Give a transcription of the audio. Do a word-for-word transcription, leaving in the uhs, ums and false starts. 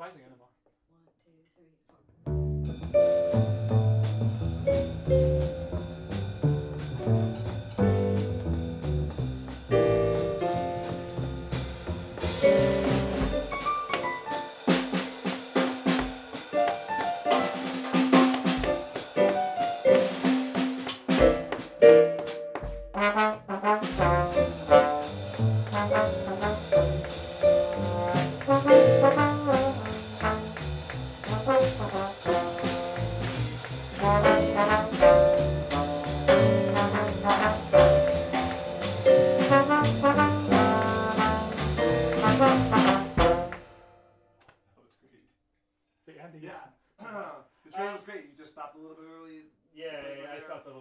improvising anymore. One, two, three, four. The ending. Yeah. The train was great. You just stopped a little bit early. Yeah, yeah, yeah, I stopped a little